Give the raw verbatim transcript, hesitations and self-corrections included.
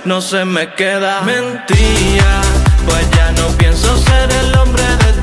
no se me queda. Mentira, pues ya no pienso ser el hombre de